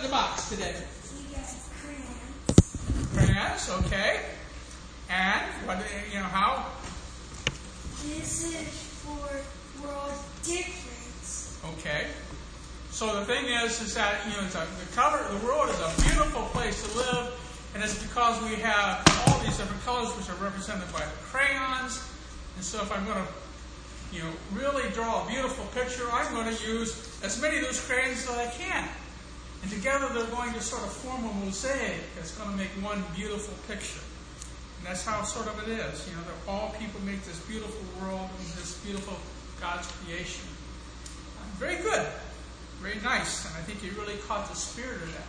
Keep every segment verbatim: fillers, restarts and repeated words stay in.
box today? We got crayons. Crayons, okay. And what? You know how? This is for world difference. Okay. So the thing is, is that you know, it's a, the color, the world is a beautiful place to live, and it's because we have all these different colors, which are represented by the crayons. And so, if I'm going to, you know, really draw a beautiful picture, I'm going to use as many of those crayons as I can, and together they're going to sort of form a mosaic that's going to make one beautiful picture. And that's how sort of it is. You know, that all people make this beautiful world and this beautiful God's creation. Very good. Very nice. And I think you really caught the spirit of that.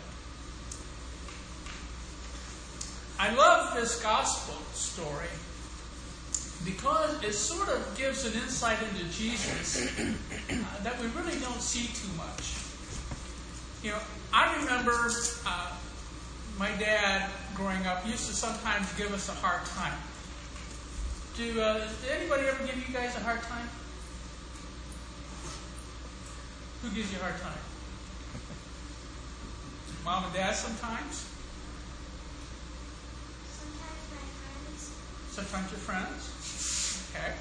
I love this gospel story because it sort of gives an insight into Jesus uh, that we really don't see too much. You know, I remember uh, my dad growing up used to sometimes give us a hard time. Do, uh, did anybody ever give you guys a hard time? Who gives you a hard time? Mom and dad sometimes? Sometimes my friends. Sometimes your friends? Okay.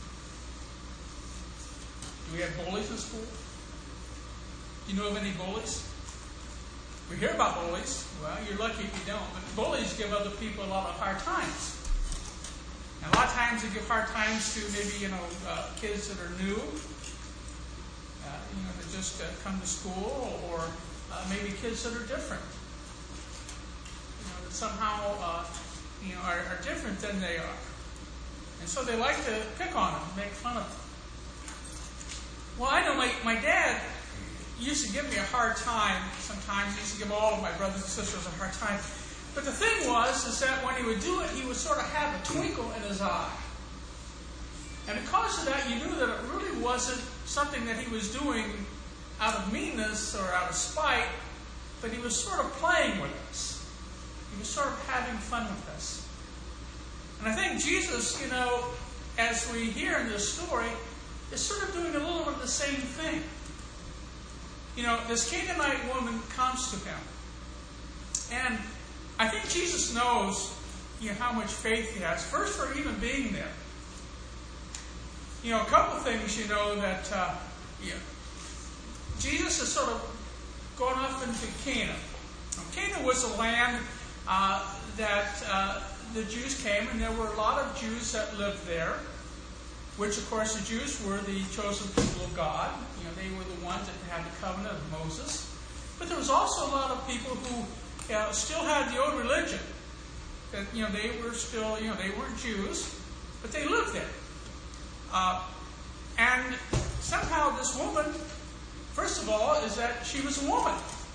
Do we have bullies in school? Do you know of any bullies? We hear about bullies. Well, you're lucky if you don't. But bullies give other people a lot of hard times. And a lot of times they give hard times to maybe, you know, uh, kids that are new. Uh, you know, that just uh, come to school, or uh, maybe kids that are different. You know, that somehow, uh, you know, are, are different than they are. And so they like to pick on them, make fun of them. Well, I know my, my dad used to give me a hard time sometimes. He used to give all of my brothers and sisters a hard time. But the thing was, is that when he would do it, he would sort of have a twinkle in his eye. And because of that, you knew that it really wasn't something that he was doing out of meanness or out of spite, but he was sort of playing with us. He was sort of having fun with us. And I think Jesus, you know, as we hear in this story, is sort of doing a little bit of the same thing. You know, this Canaanite woman comes to him. And I think Jesus knows, you know, how much faith he has. First, for even being there. You know, a couple of things, you know, that uh, you know, Jesus has sort of gone off into Canaan. Now, Canaan was a land uh, that uh, the Jews came, and there were a lot of Jews that lived there, which, of course, the Jews were the chosen people of God. You know, they were the ones that had the covenant of Moses. But there was also a lot of people who uh, still had the old religion. That, you know, they were still, you know, they weren't Jews, but they lived there. Uh, and somehow this woman, first of all, is that she was a woman.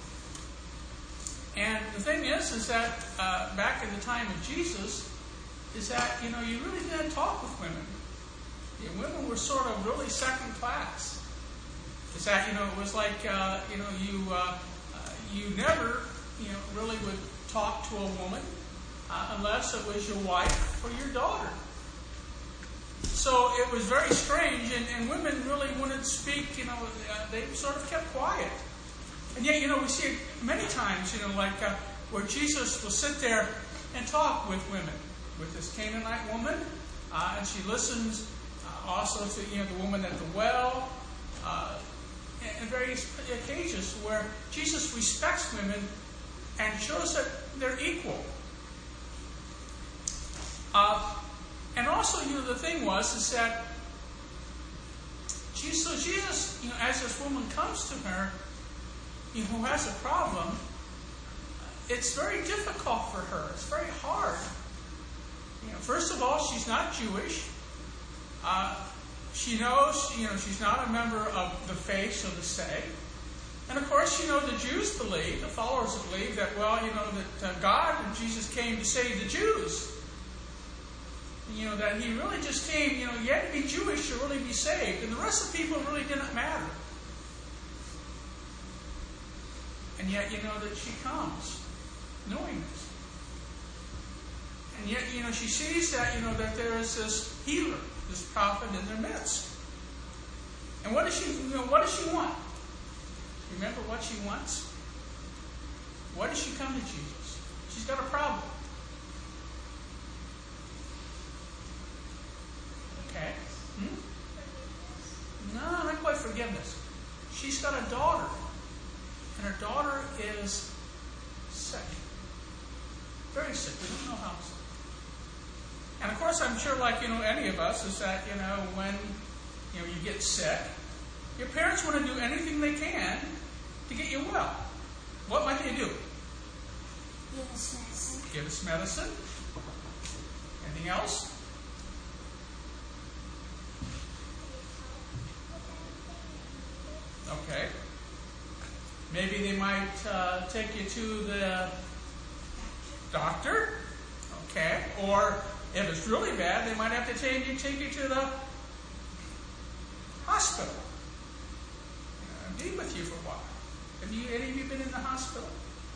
And the thing is, is that uh, back in the time of Jesus, is that, you know, you really didn't talk with women. You know, women were sort of really second class. Is that, you know, it was like, uh, you know, you uh, uh, you never, you know, really would talk to a woman uh, unless it was your wife or your daughter. So it was very strange, and, and women really wouldn't speak, you know, uh, they sort of kept quiet. And yet, you know, we see it many times, you know, like uh, where Jesus will sit there and talk with women, with this Canaanite woman, uh, and she listens uh, also to, you know, the woman at the well, uh, and, and various occasions where Jesus respects women and shows that they're equal. Uh, And also, you know, the thing was, is that Jesus, so Jesus, you know, as this woman comes to her, you know, who has a problem, it's very difficult for her. It's very hard. You know, first of all, she's not Jewish. Uh, she knows, you know, she's not a member of the faith, so to say. And of course, you know, the Jews believe, the followers believe that, well, you know, that uh, God and Jesus came to save the Jews. You know, that he really just came, you know, you had to be Jewish to really be saved. And the rest of the people really didn't matter. And yet, you know, that she comes knowing this. And yet, you know, she sees that, you know, that there is this healer, this prophet in their midst. And what does she, you know, what does she want? Remember what she wants? does she come to Jesus? She's got a problem. Okay. Hmm? No, not quite forgiveness. She's got a daughter. And her daughter is sick. Very sick. We don't know how sick. And of course, I'm sure, like, you know, any of us, is that, you know, when, you know, you get sick, your parents want to do anything they can to get you well. What might they do? Give us medicine. Give us medicine. Anything else? Okay. Maybe they might uh, take you to the doctor. Okay. Or if it's really bad, they might have to take you, take you to the hospital. Uh, be with you for a while. Have you, any of you been in the hospital?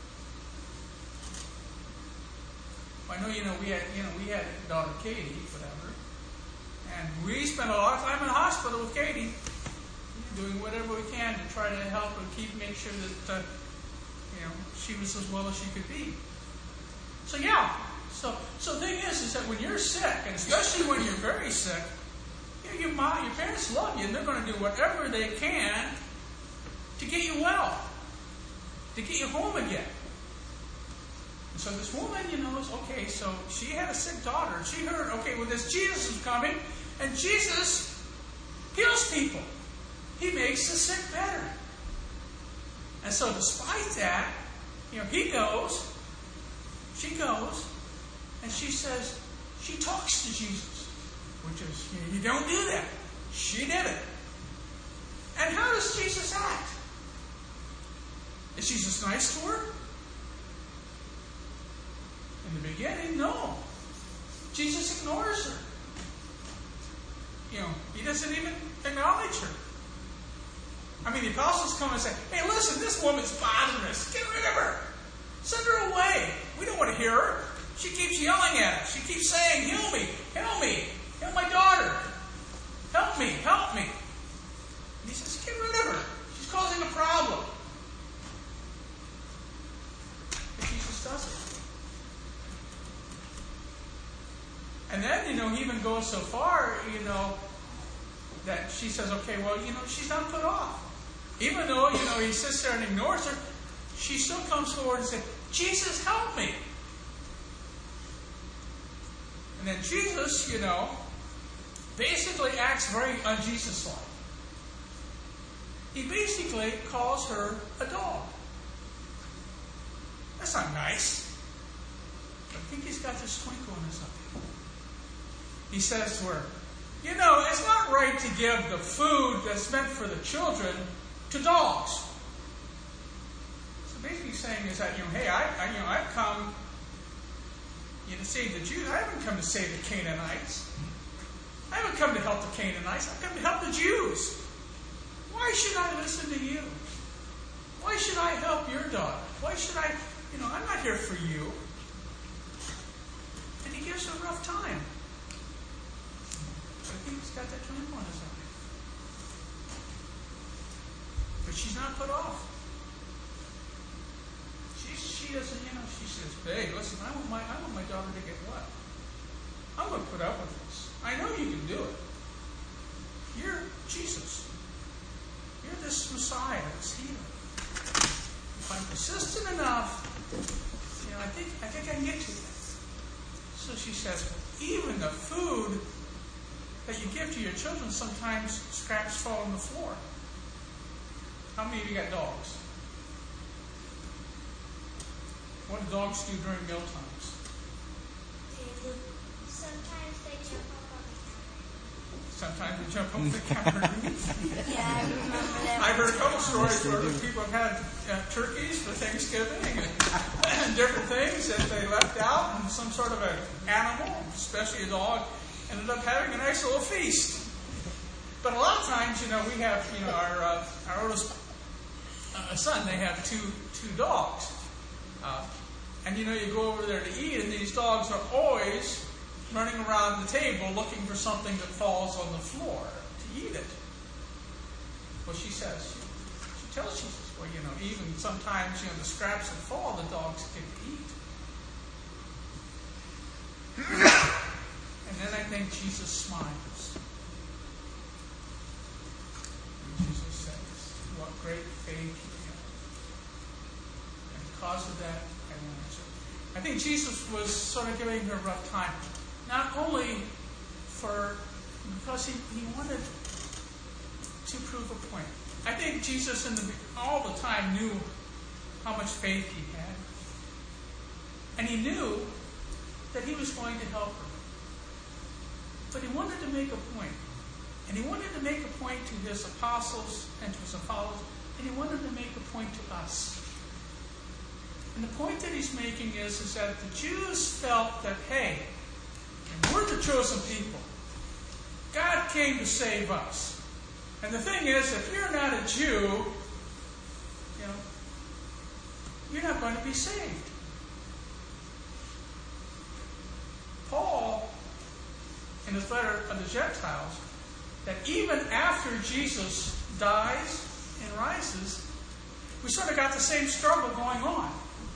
I know, you know, we had, you know, we had daughter Katie, whatever, and we spent a lot of time in the hospital with Katie, doing whatever we can to try to help her keep, make sure that, uh, you know, she was as well as she could be. So yeah, so so the thing is, is that when you're sick, and especially when you're very sick, you know, your mom, your parents love you, and they're going to do whatever they can to get you well, to get you home again. And so this woman, you know, is okay. So she had a sick daughter, and she heard, okay, well, this Jesus is coming, and Jesus heals people. He makes the sick better. And so despite that, you know, he goes, she goes, and she says, she talks to Jesus, which is, you know, you don't do that. She did it. And how does Jesus act? Is Jesus nice to her? In the beginning, no. Jesus ignores her. You know, he doesn't even acknowledge her. I mean, the apostles come and say, hey, listen, this woman's bothering us. Get rid of her. Send her away. We don't want to hear her. She keeps yelling at us. She keeps saying, heal me, heal me, heal my daughter. Help me, help me. And he says, get rid of her. She's causing a problem. But Jesus doesn't. And then, you know, he even goes so far, you know, that she says, okay, well, you know, she's not put off. Even though, you know, he sits there and ignores her, she still comes forward and says, Jesus, help me. And then Jesus, you know, basically acts very un-Jesus-like. He basically calls her a dog. That's not nice. But I think he's got this twinkle in his eye. He says to her, you know, it's not right to give the food that's meant for the children to dogs. So basically saying is that, you know, hey, I, I you know, I've come you know, to save the Jews. I haven't come to save the Canaanites. I haven't come to help the Canaanites. I've come to help the Jews. Why should I listen to you? Why should I help your daughter? Why should I, you know, I'm not here for you. And he gives her a rough time. I think he's got that twinkle in his eye. But she's not put off. She, she doesn't, you know, she says, hey, listen, I want my I want my daughter to get well. I'm going to put up with this. I know you can do it. You're Jesus. You're this Messiah, this healer. If I'm persistent enough, you know, I think I think I can get to it. So she says, even the food that you give to your children, sometimes scraps fall on the floor. How many of you got dogs? What do dogs do during meal times? Sometimes they jump up on the counter. Sometimes they jump over the counter. Yeah, I remember that. I've heard a couple stories where people have had uh, turkeys for Thanksgiving and, and different things that they left out, and some sort of an animal, especially a dog, ended up having a nice little feast. But a lot of times, you know, we have, you know, our uh, our oldest uh, son, they have two two dogs. Uh, and, you know, you go over there to eat, and these dogs are always running around the table looking for something that falls on the floor to eat it. Well, she says, she, she tells Jesus, well, you know, even sometimes, you know, the scraps that fall, the dogs get to eat. And then I think Jesus smiles. And Jesus says, what great faith you have. And because of that, I will answer. I think Jesus was sort of giving her a rough time. Not only for, because he, he wanted to prove a point. I think Jesus in the, all the time knew how much faith he had. And he knew that he was going to help her. But he wanted to make a point. And he wanted to make a point to his apostles and to his followers. And he wanted to make a point to us. And the point that he's making is, is that the Jews felt that, hey, we're the chosen people. God came to save us. And the thing is, if you're not a Jew, you know, you're not going to be saved. Paul, in his letter of the Gentiles, that even after Jesus dies and rises, we sort of got the same struggle going on.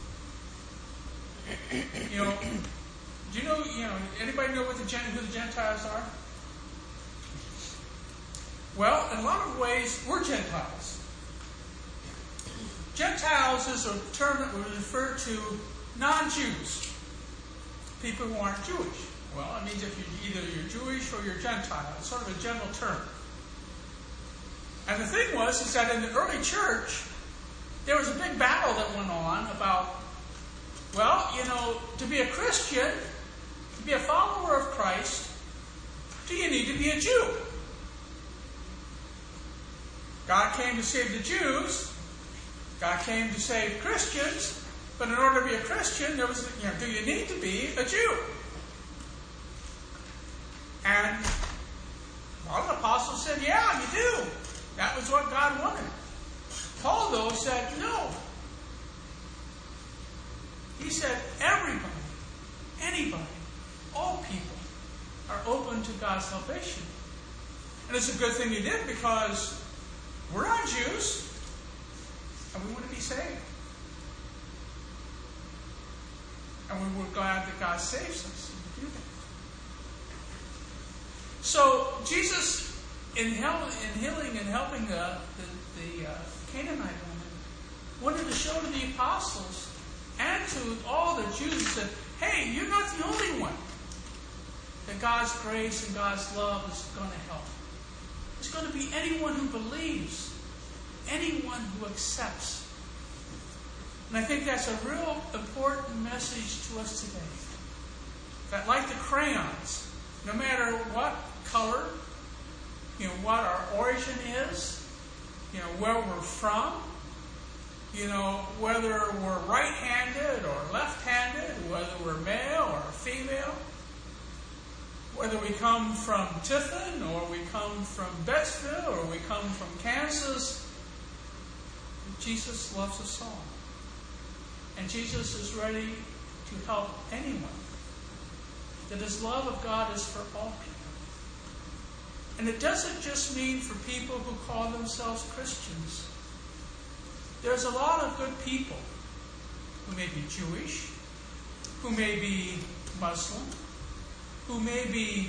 You know, do you know, you know, anybody know what the who the Gentiles are? Well, in a lot of ways, we're Gentiles. Gentiles is a term that would refer to non-Jews, people who aren't Jewish. Well, it means if you either you're Jewish or you're Gentile. It's sort of a general term. And the thing was, is that in the early church, there was a big battle that went on about, well, you know, to be a Christian, to be a follower of Christ, do you need to be a Jew? God came to save the Jews. God came to save Christians. But in order to be a Christian, there was, you know, do you need to be a Jew? And a lot of the apostles said, yeah, you do. That was what God wanted. Paul, though, said, no. He said, everybody, anybody, all people are open to God's salvation. And it's a good thing he did, because we're not Jews, and we want to be saved. And we were glad that God saves us to do that. So Jesus, in, hel- in healing and helping the, the, the uh, Canaanite woman, wanted to show to the apostles and to all the Jews that, hey, you're not the only one that God's grace and God's love is going to help. It's going to be anyone who believes, anyone who accepts. And I think that's a real important message to us today. That like the crayons, no matter what color, you know, what our origin is, you know, where we're from, you know, whether we're right-handed or left-handed, whether we're male or female, whether we come from Tiffin or we come from Bettsville or we come from Kansas, Jesus loves us all. And Jesus is ready to help anyone. That his love of God is for all people. And it doesn't just mean for people who call themselves Christians. There's a lot of good people who may be Jewish, who may be Muslim, who may be,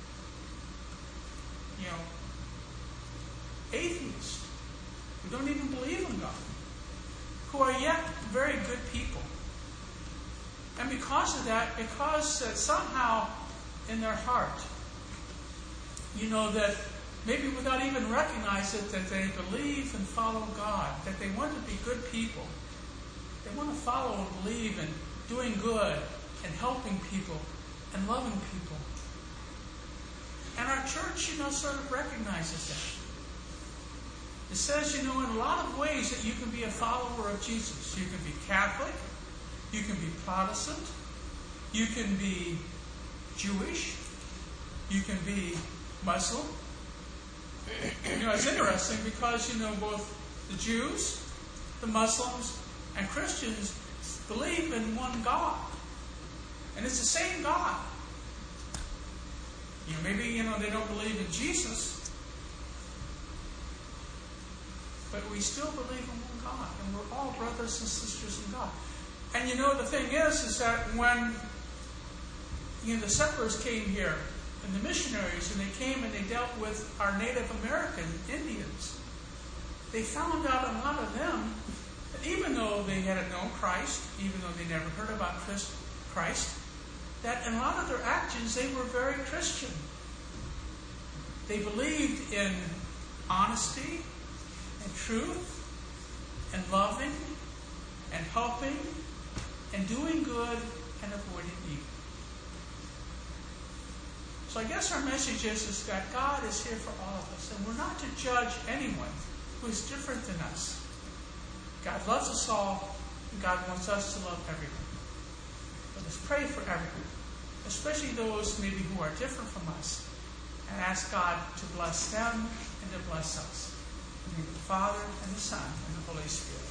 you know, atheists, who don't even believe in God, who are yet very good people. And because of that, because uh, somehow in their heart, you know, that maybe without even recognizing it, that they believe and follow God, that they want to be good people. They want to follow and believe in doing good and helping people and loving people. And our church, you know, sort of recognizes that. It says, you know, in a lot of ways that you can be a follower of Jesus. You can be Catholic. You can be Protestant. You can be Jewish. You can be Muslim. You know, it's interesting because, you know, both the Jews, the Muslims, and Christians believe in one God. And it's the same God. You know, maybe, you know, they don't believe in Jesus. but we still believe in one God, and we're all brothers and sisters in God. And you know, the thing is, is that when you know the settlers came here, and the missionaries, and they came and they dealt with our Native American Indians, they found out a lot of them, that even though they hadn't known Christ, even though they never heard about Christ, that in a lot of their actions, they were very Christian. They believed in honesty and truth and loving and helping and doing good and avoiding evil. So I guess our message is, is that God is here for all of us, and we're not to judge anyone who is different than us. God loves us all, and God wants us to love everyone. Let us pray for everyone, especially those maybe who are different from us, and ask God to bless them and to bless us. In the name of the Father, and the Son, and the Holy Spirit.